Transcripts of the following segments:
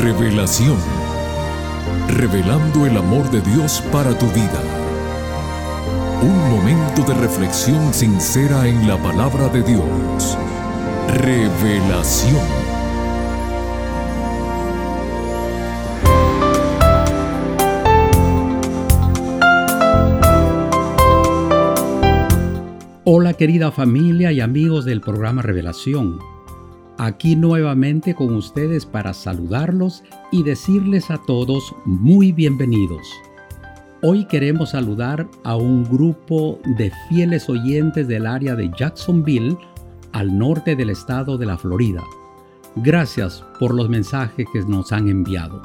Revelación. Revelando el amor de Dios para tu vida. Un momento de reflexión sincera en la palabra de Dios. Revelación. Hola querida familia y amigos del programa Revelación. Aquí nuevamente con ustedes para saludarlos y decirles a todos muy bienvenidos. Hoy queremos saludar a un grupo de fieles oyentes del área de Jacksonville, al norte del estado de la Florida. Gracias por los mensajes que nos han enviado.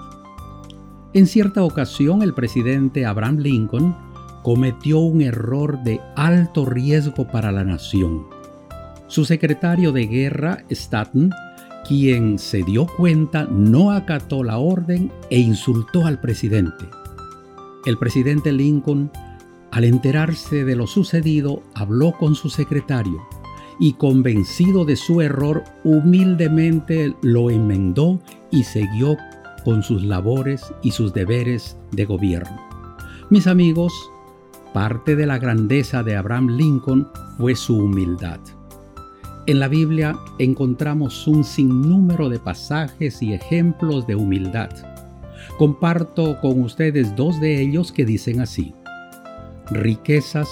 En cierta ocasión, el presidente Abraham Lincoln cometió un error de alto riesgo para la nación. Su secretario de guerra, Stanton, quien se dio cuenta, no acató la orden e insultó al presidente. El presidente Lincoln, al enterarse de lo sucedido, habló con su secretario y, convencido de su error, humildemente lo enmendó y siguió con sus labores y sus deberes de gobierno. Mis amigos, parte de la grandeza de Abraham Lincoln fue su humildad. En la Biblia encontramos un sinnúmero de pasajes y ejemplos de humildad. Comparto con ustedes dos de ellos que dicen así: riquezas,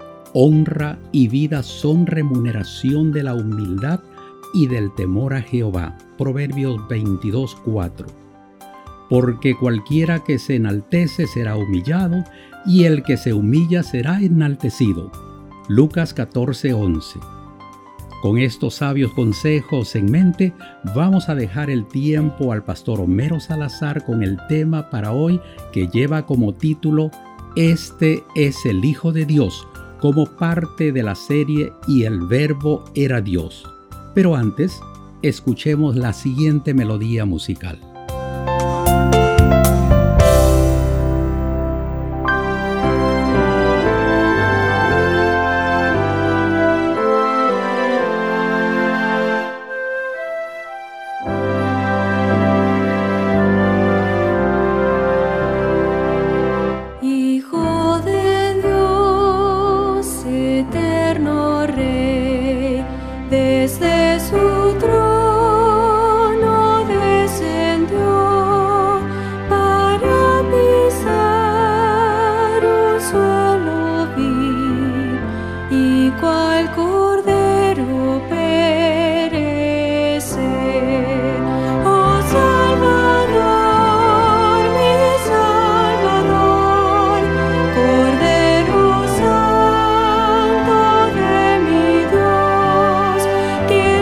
honra y vida son remuneración de la humildad y del temor a Jehová. Proverbios 22:4. Porque cualquiera que se enaltece será humillado, y el que se humilla será enaltecido. Lucas 14:11. Con estos sabios consejos en mente, vamos a dejar el tiempo al pastor Homero Salazar con el tema para hoy, que lleva como título Este es el Hijo de Dios, como parte de la serie Y el Verbo era Dios. Pero antes, escuchemos la siguiente melodía musical. Desde su trono descendió para pisar un suelo vil, y cual cordero perecer. Oh Salvador, mi Salvador, Cordero Santo de mi Dios,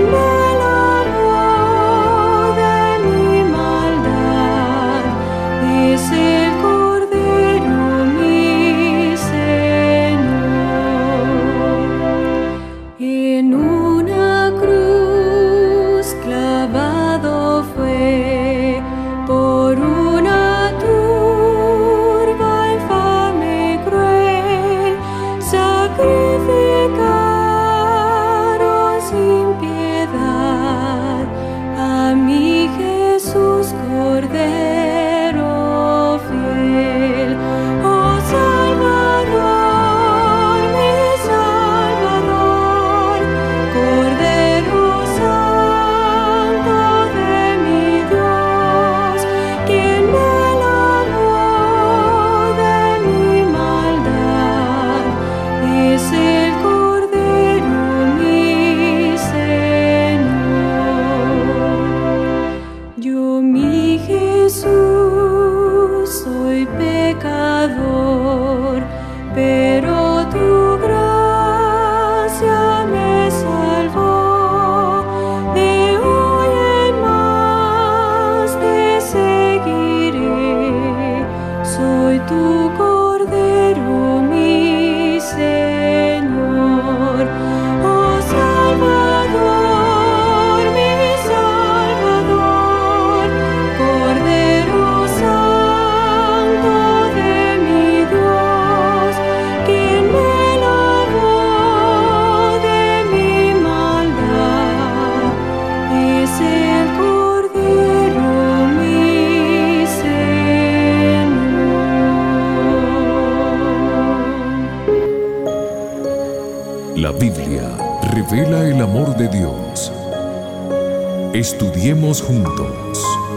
La Biblia revela el amor de Dios. Estudiemos juntos.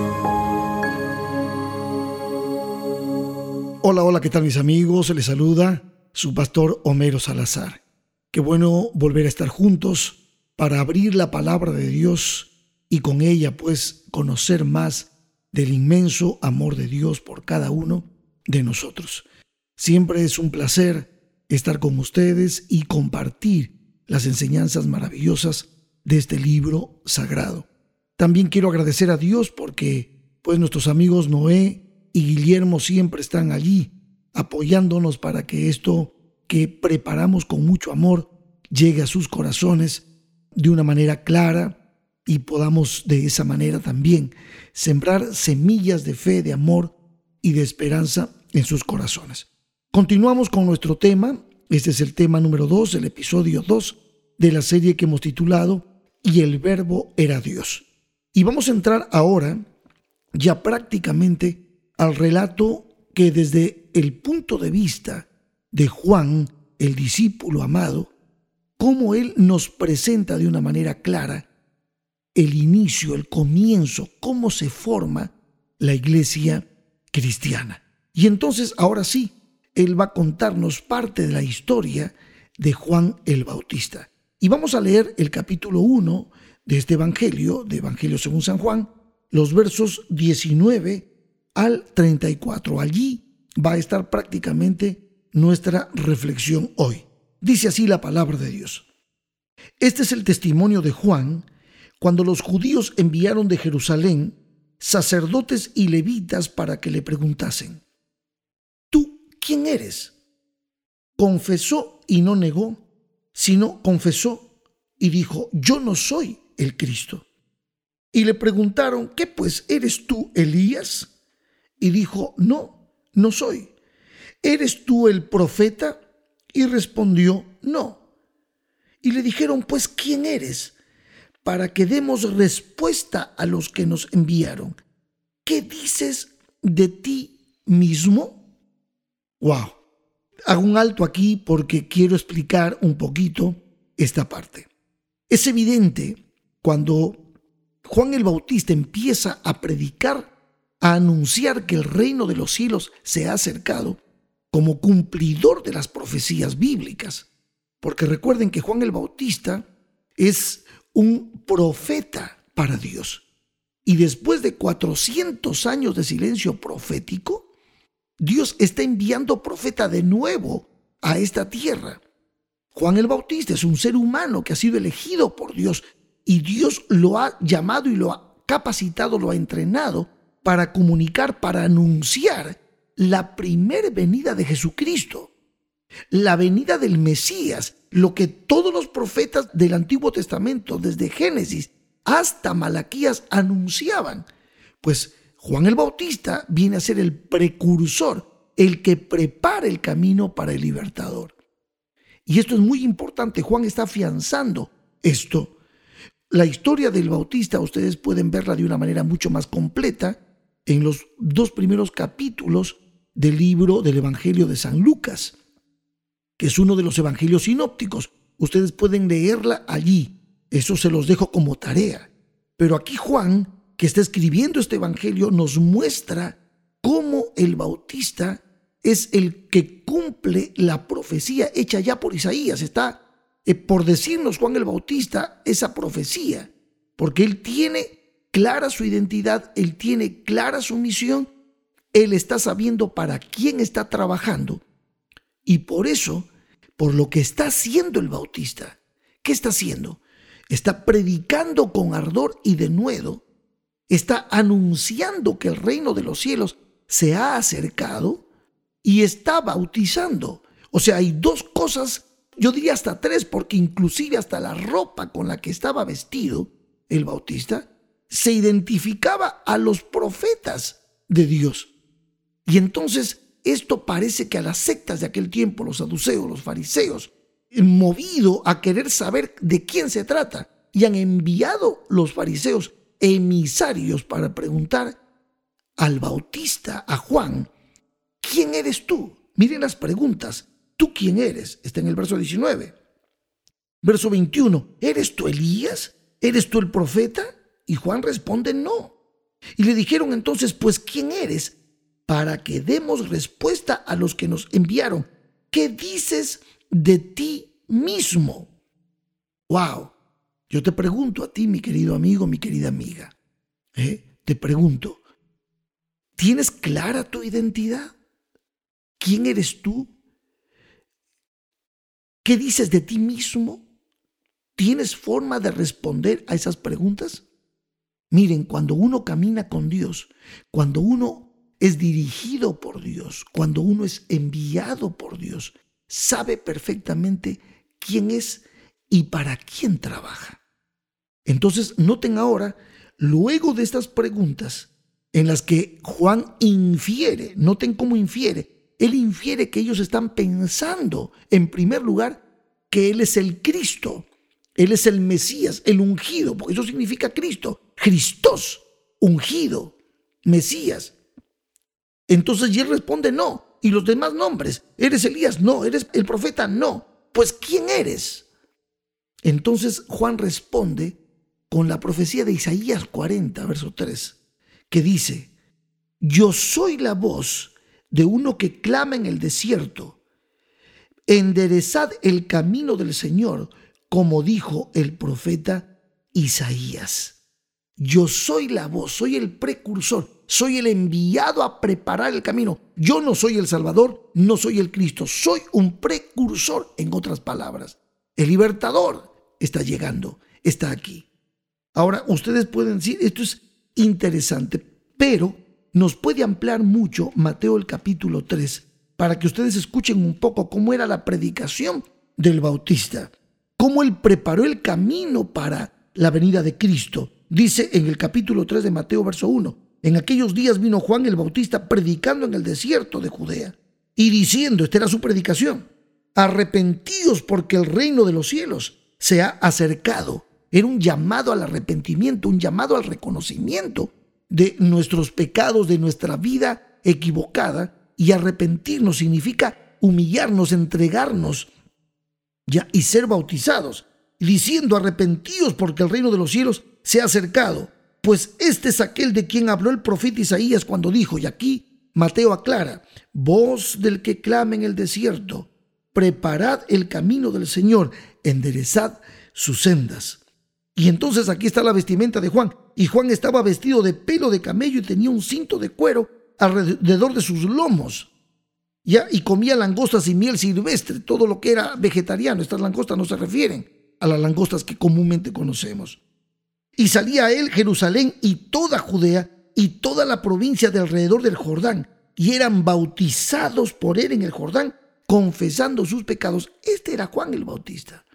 Hola, ¿qué tal mis amigos? Les saluda su pastor Homero Salazar. Qué bueno volver a estar juntos para abrir la palabra de Dios y con ella pues conocer más del inmenso amor de Dios por cada uno de nosotros. Siempre es un placer estar con ustedes y compartir las enseñanzas maravillosas de este libro sagrado. También quiero agradecer a Dios porque pues nuestros amigos Noé y Guillermo siempre están allí apoyándonos para que esto que preparamos con mucho amor llegue a sus corazones de una manera clara y podamos de esa manera también sembrar semillas de fe, de amor y de esperanza en sus corazones. Continuamos con nuestro tema. Este es el tema número 2, el episodio 2 de la serie que hemos titulado Y el Verbo era Dios. Y vamos a entrar ahora ya prácticamente al relato que desde el punto de vista de Juan, el discípulo amado, cómo él nos presenta de una manera clara el inicio, el comienzo, cómo se forma la iglesia cristiana. Y entonces, ahora sí, él va a contarnos parte de la historia de Juan el Bautista. Y vamos a leer el capítulo 1 de este Evangelio, de Evangelio según San Juan, los versos 19 al 34. Allí va a estar prácticamente nuestra reflexión hoy. Dice así la palabra de Dios. Este es el testimonio de Juan cuando los judíos enviaron de Jerusalén sacerdotes y levitas para que le preguntasen: ¿Tú quién eres? Confesó y no negó, sino confesó y dijo: Yo no soy el Cristo. Y le preguntaron: ¿Qué pues? ¿Eres tú Elías? Y dijo: No, no soy. ¿Eres tú el profeta? Y respondió: No. Y le dijeron: Pues, ¿quién eres? Para que demos respuesta a los que nos enviaron. ¿Qué dices de ti mismo? ¡Wow! Hago un alto aquí porque quiero explicar un poquito esta parte. Es evidente cuando Juan el Bautista empieza a predicar, a anunciar que el reino de los cielos se ha acercado, como cumplidor de las profecías bíblicas. Porque recuerden que Juan el Bautista es un profeta para Dios. Y después de 400 años de silencio profético, Dios está enviando profeta de nuevo a esta tierra. Juan el Bautista es un ser humano que ha sido elegido por Dios y Dios lo ha llamado y lo ha capacitado, lo ha entrenado para comunicar, para anunciar la primer venida de Jesucristo, la venida del Mesías, lo que todos los profetas del Antiguo Testamento, desde Génesis hasta Malaquías, anunciaban. Pues Juan el Bautista viene a ser el precursor, el que prepara el camino para el libertador. Y esto es muy importante. Juan está afianzando esto. La historia del Bautista ustedes pueden verla de una manera mucho más completa en los 2 primeros capítulos del libro del Evangelio de San Lucas, que es uno de los evangelios sinópticos. Ustedes pueden leerla allí. Eso se los dejo como tarea. Pero aquí Juan, que está escribiendo este evangelio, nos muestra cómo el Bautista es el que cumple la profecía hecha ya por Isaías. Está por decirnos Juan el Bautista esa profecía, porque él tiene clara su identidad, él tiene clara su misión, él está sabiendo para quién está trabajando. Y por eso, por lo que está haciendo el Bautista, ¿qué está haciendo? Está predicando con ardor y denuedo, está anunciando que el reino de los cielos se ha acercado y está bautizando. O sea, hay 2 cosas, yo diría hasta 3, porque inclusive hasta la ropa con la que estaba vestido el Bautista se identificaba a los profetas de Dios. Y entonces esto parece que a las sectas de aquel tiempo, los saduceos, los fariseos, movido a querer saber de quién se trata, y han enviado los fariseos emisarios para preguntar al Bautista, a Juan: ¿quién eres tú? Miren las preguntas. ¿Tú quién eres? Está en el verso 19. Verso 21, ¿eres tú Elías? ¿Eres tú el profeta? Y Juan responde, no. Y le dijeron entonces, pues, ¿quién eres? Para que demos respuesta a los que nos enviaron. ¿Qué dices de ti mismo? ¡Wow! Yo te pregunto a ti, mi querido amigo, mi querida amiga. Te pregunto, ¿tienes clara tu identidad? ¿Quién eres tú? ¿Qué dices de ti mismo? ¿Tienes forma de responder a esas preguntas? Miren, cuando uno camina con Dios, cuando uno es dirigido por Dios, cuando uno es enviado por Dios, sabe perfectamente quién es y para quién trabaja. Entonces, noten ahora, luego de estas preguntas en las que Juan infiere, noten cómo infiere, él infiere que ellos están pensando, en primer lugar, que Él es el Cristo, Él es el Mesías, el ungido, porque eso significa Cristo, Christos, ungido, Mesías. Entonces, y él responde, no. Y los demás nombres, ¿eres Elías? No. ¿Eres el profeta? No. Pues, ¿quién eres? Entonces, Juan responde con la profecía de Isaías 40, verso 3, que dice, yo soy la voz de uno que clama en el desierto, enderezad el camino del Señor, como dijo el profeta Isaías. Yo soy la voz, soy el precursor, soy el enviado a preparar el camino. Yo no soy el Salvador, no soy el Cristo, soy un precursor, en otras palabras. El libertador está llegando, está aquí. Ahora, ustedes pueden decir, esto es interesante, pero nos puede ampliar mucho Mateo el capítulo 3, para que ustedes escuchen un poco cómo era la predicación del Bautista, cómo él preparó el camino para la venida de Cristo. Dice en el capítulo 3 de Mateo, verso 1, en aquellos días vino Juan el Bautista predicando en el desierto de Judea y diciendo, esta era su predicación, arrepentíos porque el reino de los cielos se ha acercado. Era un llamado al arrepentimiento, un llamado al reconocimiento de nuestros pecados, de nuestra vida equivocada. Y arrepentirnos significa humillarnos, entregarnos y ser bautizados, diciendo, arrepentíos porque el reino de los cielos se ha acercado. Pues este es aquel de quien habló el profeta Isaías cuando dijo, y aquí Mateo aclara, voz del que clama en el desierto, preparad el camino del Señor, enderezad sus sendas. Y entonces aquí está la vestimenta de Juan, y Juan estaba vestido de pelo de camello y tenía un cinto de cuero alrededor de sus lomos, y comía langostas y miel silvestre, todo lo que era vegetariano. Estas langostas no se refieren a las langostas que comúnmente conocemos. Y salía a él Jerusalén y toda Judea y toda la provincia de alrededor del Jordán, y eran bautizados por él en el Jordán, confesando sus pecados. Este era Juan el Bautista.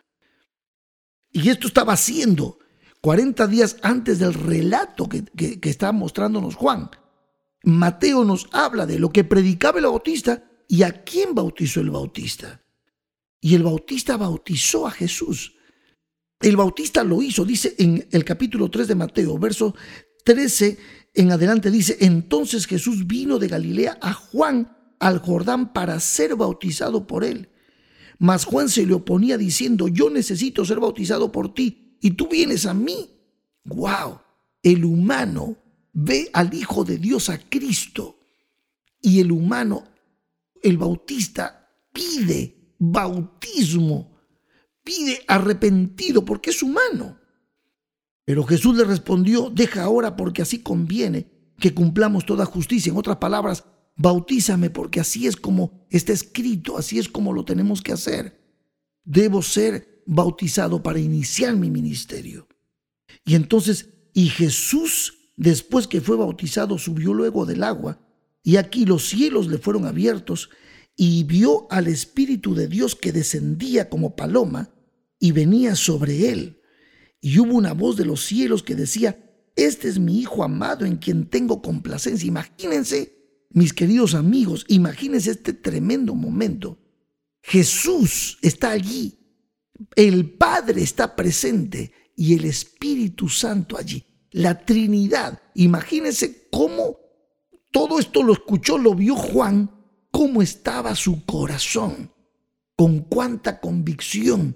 Y esto estaba haciendo 40 días antes del relato que está mostrándonos Juan. Mateo nos habla de lo que predicaba el Bautista y a quién bautizó el Bautista. Y el Bautista bautizó a Jesús. El Bautista lo hizo, dice en el capítulo 3 de Mateo, verso 13 en adelante, dice, entonces Jesús vino de Galilea a Juan al Jordán para ser bautizado por él. Mas Juan se le oponía diciendo, yo necesito ser bautizado por ti y tú vienes a mí. ¡Wow! El humano ve al Hijo de Dios, a Cristo, y el humano, el Bautista, pide bautismo, pide arrepentido porque es humano. Pero Jesús le respondió, deja ahora porque así conviene que cumplamos toda justicia. En otras palabras, bautízame porque así es como está escrito, así es como lo tenemos que hacer. Debo ser bautizado para iniciar mi ministerio. Y entonces, y Jesús, después que fue bautizado, subió luego del agua, y aquí los cielos le fueron abiertos, y vio al Espíritu de Dios que descendía como paloma y venía sobre él. Y hubo una voz de los cielos que decía, este es mi Hijo amado en quien tengo complacencia. Imagínense, mis queridos amigos, imagínense este tremendo momento. Jesús está allí, el Padre está presente y el Espíritu Santo allí. La Trinidad. Imagínense cómo todo esto lo escuchó, lo vio Juan, cómo estaba su corazón, con cuánta convicción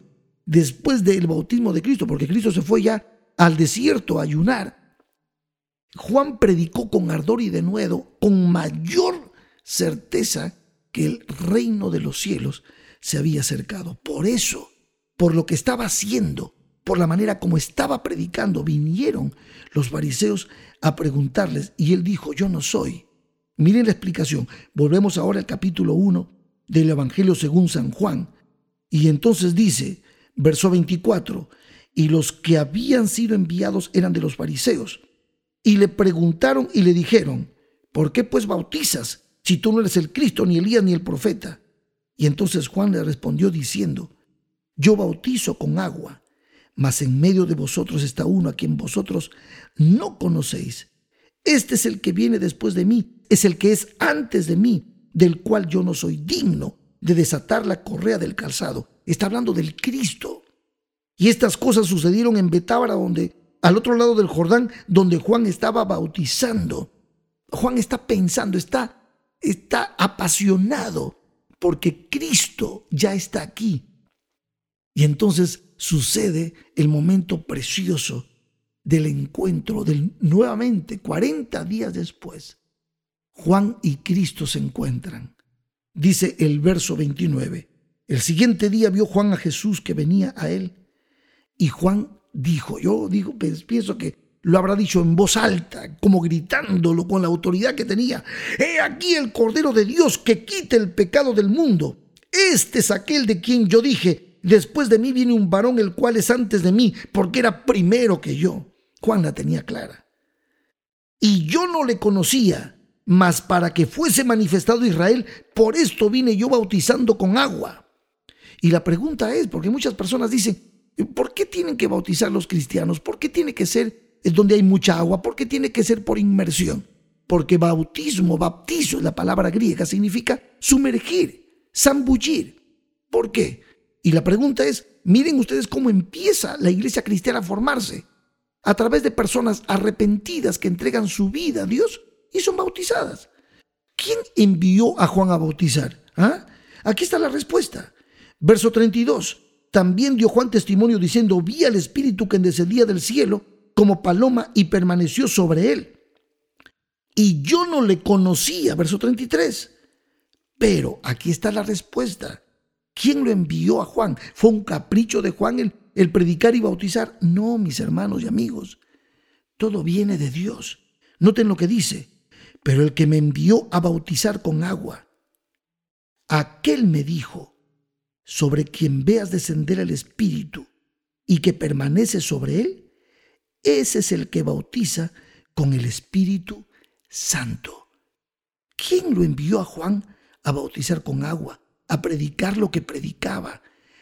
después del bautismo de Cristo, porque Cristo se fue ya al desierto a ayunar, Juan predicó con ardor y denuedo, con mayor certeza que el reino de los cielos se había acercado. Por eso, por lo que estaba haciendo, por la manera como estaba predicando, vinieron los fariseos a preguntarles y él dijo: yo no soy. Miren la explicación. Volvemos ahora al capítulo 1 del Evangelio según San Juan. Y entonces dice, verso 24, y los que habían sido enviados eran de los fariseos. Y le preguntaron y le dijeron: ¿por qué pues bautizas si tú no eres el Cristo, ni Elías, ni el profeta? Y entonces Juan le respondió diciendo: yo bautizo con agua, mas en medio de vosotros está uno a quien vosotros no conocéis. Este es el que viene después de mí, es el que es antes de mí, del cual yo no soy digno de desatar la correa del calzado. Está hablando del Cristo. Y estas cosas sucedieron en Betábara, al otro lado del Jordán, donde Juan estaba bautizando. Juan está pensando, está apasionado, porque Cristo ya está aquí. Y entonces sucede el momento precioso del encuentro, nuevamente 40 días después, Juan y Cristo se encuentran. Dice el verso 29, el siguiente día vio Juan a Jesús que venía a él, y Juan dijo, pienso que lo habrá dicho en voz alta, como gritándolo con la autoridad que tenía: he aquí el Cordero de Dios que quita el pecado del mundo. Este es aquel de quien yo dije: después de mí viene un varón el cual es antes de mí, porque era primero que yo. Juan la tenía clara. Y yo no le conocía, mas para que fuese manifestado Israel, por esto vine yo bautizando con agua. Y la pregunta es, porque muchas personas dicen: ¿por qué tienen que bautizar los cristianos? ¿Por qué tiene que ser donde hay mucha agua? ¿Por qué tiene que ser por inmersión? Porque baptizo es la palabra griega, significa sumergir, zambullir. ¿Por qué? Y la pregunta es, miren ustedes cómo empieza la iglesia cristiana a formarse, a través de personas arrepentidas que entregan su vida a Dios y son bautizadas. ¿Quién envió a Juan a bautizar? Aquí está la respuesta. Verso 32. También dio Juan testimonio diciendo: vi al Espíritu que descendía del cielo como paloma y permaneció sobre él. Y yo no le conocía. Verso 33. Pero aquí está la respuesta. ¿Quién lo envió a Juan? ¿Fue un capricho de Juan el predicar y bautizar? No, mis hermanos y amigos. Todo viene de Dios. Noten lo que dice: pero el que me envió a bautizar con agua, aquel me dijo: sobre quien veas descender el Espíritu y que permanece sobre él, ese es el que bautiza con el Espíritu Santo. ¿Quién lo envió a Juan a bautizar con agua, a predicar lo que predicaba?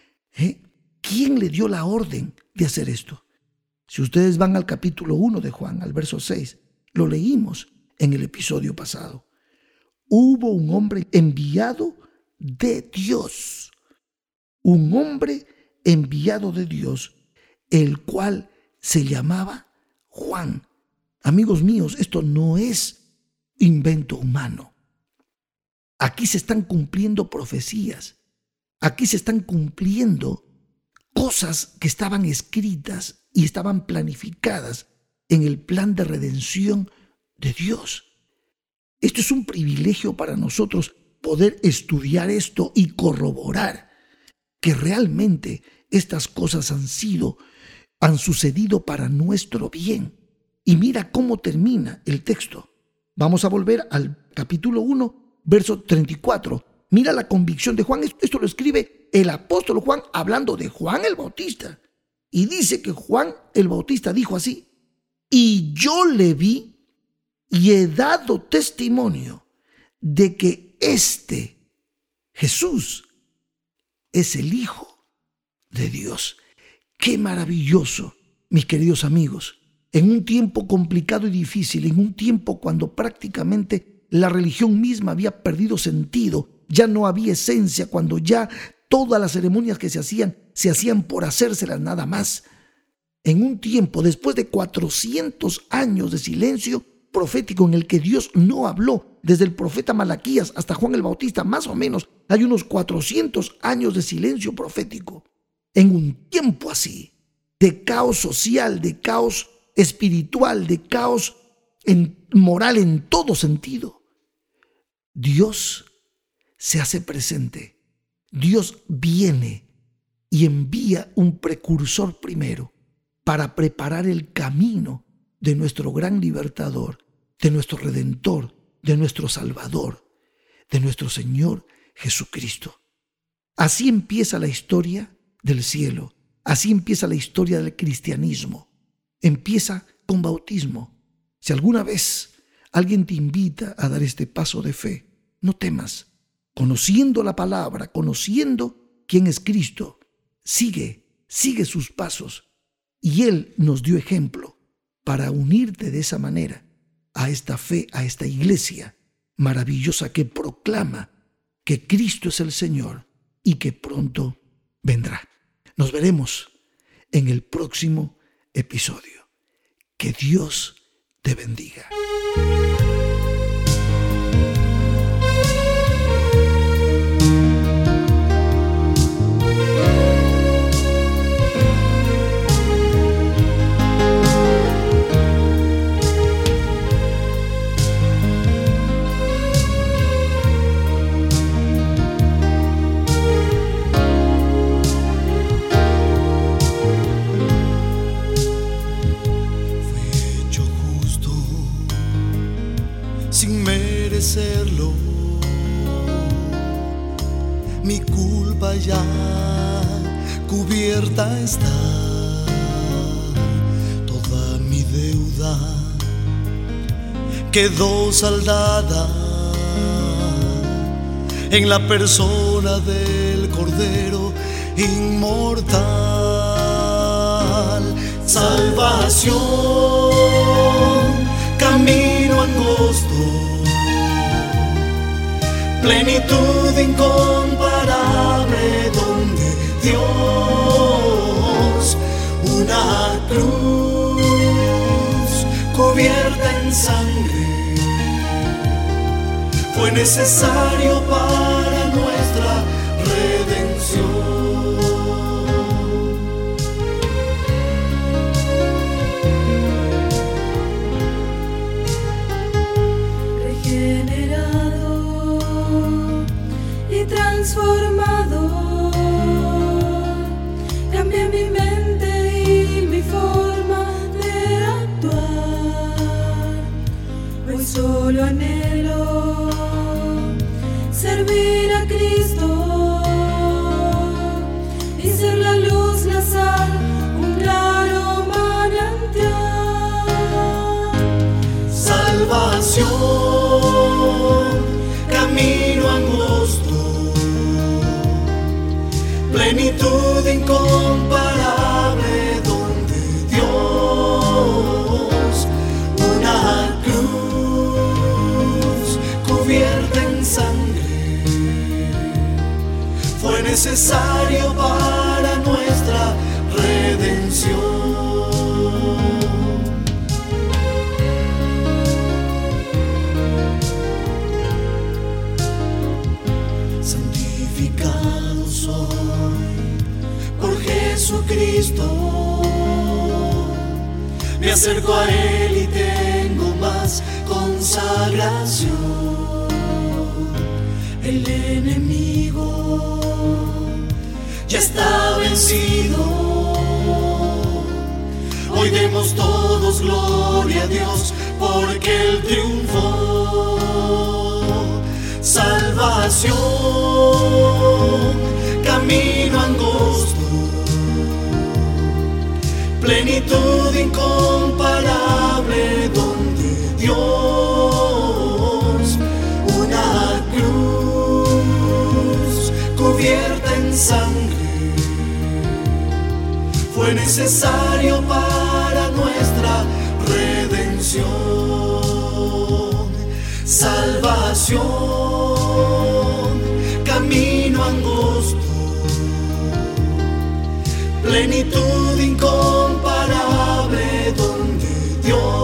¿Quién le dio la orden de hacer esto? Si ustedes van al capítulo 1 de Juan, al verso 6, lo leímos en el episodio pasado. Hubo un hombre enviado de Dios, un hombre enviado de Dios, el cual se llamaba Juan. Amigos míos, esto no es invento humano. Aquí se están cumpliendo profecías. Aquí se están cumpliendo cosas que estaban escritas y estaban planificadas en el plan de redención de Dios. Esto es un privilegio para nosotros, poder estudiar esto y corroborar que realmente estas cosas han sucedido para nuestro bien. Y mira cómo termina el texto. Vamos a volver al capítulo 1, verso 34. Mira la convicción de Juan. Esto lo escribe el apóstol Juan hablando de Juan el Bautista. Y dice que Juan el Bautista dijo así: y yo le vi y he dado testimonio de que Jesús, es el Hijo de Dios. ¡Qué maravilloso, mis queridos amigos! En un tiempo complicado y difícil, en un tiempo cuando prácticamente la religión misma había perdido sentido, ya no había esencia, cuando ya todas las ceremonias que se hacían por hacérselas nada más. En un tiempo, después de 400 años de silencio profético en el que Dios no habló, desde el profeta Malaquías hasta Juan el Bautista, más o menos, hay unos 400 años de silencio profético. En un tiempo tiempo así, de caos social, de caos espiritual, de caos moral en todo sentido, Dios se hace presente. Dios viene y envía un precursor primero para preparar el camino de nuestro gran libertador, de nuestro redentor, de nuestro salvador, de nuestro Señor Jesucristo. Así empieza la historia del cielo, así empieza la historia del cristianismo. Empieza con bautismo. Si alguna vez alguien te invita a dar este paso de fe, no temas. Conociendo la palabra, conociendo quién es Cristo, sigue sus pasos. Y Él nos dio ejemplo para unirte de esa manera a esta fe, a esta iglesia maravillosa que proclama que Cristo es el Señor y que pronto vendrá. Nos veremos en el próximo episodio. Que Dios te bendiga. Sin merecerlo, mi culpa ya cubierta está, toda mi deuda quedó saldada en la persona del Cordero inmortal. Salvación, camino angosto, plenitud incomparable donde Dios, una cruz cubierta en sangre, fue necesario para nuestra redención. Transformado, cambié mi mente y mi forma de actuar. Hoy solo anhelo servir a Cristo y ser la luz, la sal, un claro manantial. Salvación, camino angosto, plenitud incomparable donde Dios, una cruz cubierta en sangre, fue necesario para nuestra redención. Santificado soy por Jesucristo, me acerco a Él y tengo más consagración. El enemigo ya está vencido, hoy demos todos gloria a Dios porque Él triunfó. Salvación, camino angosto, plenitud incomparable donde Dios, una cruz cubierta en sangre, fue necesario para nuestra redención. Salvación, camino angosto, plenitud incomparable donde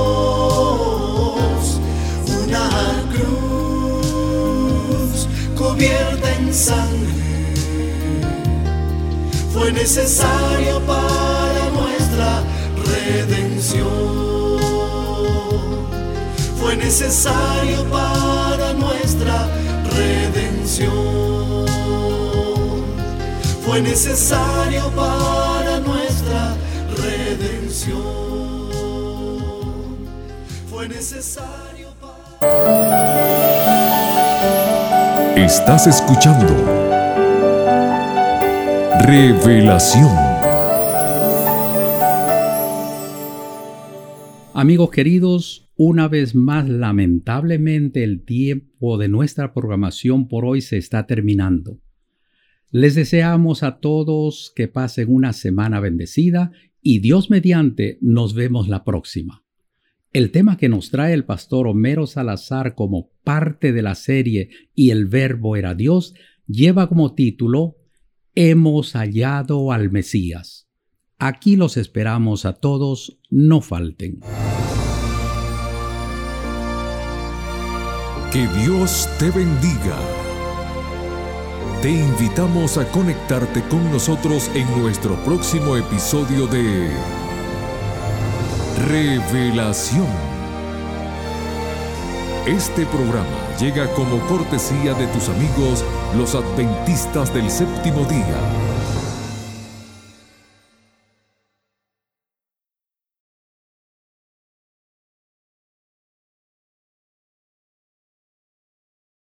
Dios, una cruz cubierta en sangre, fue fue necesario para nuestra redención. Fue necesario para nuestra redención. Fue necesario para nuestra redención. Fue necesario para... Estás escuchando Revelación. Amigos queridos, una vez más, lamentablemente el tiempo de nuestra programación por hoy se está terminando. Les deseamos a todos que pasen una semana bendecida y Dios mediante nos vemos la próxima. El tema que nos trae el pastor Homero Salazar como parte de la serie Y el Verbo era Dios lleva como título Hemos hallado al Mesías. Aquí los esperamos a todos, no falten. Que Dios te bendiga. Te invitamos a conectarte con nosotros en nuestro próximo episodio de Revelación. Este programa llega como cortesía de tus amigos los adventistas del séptimo día.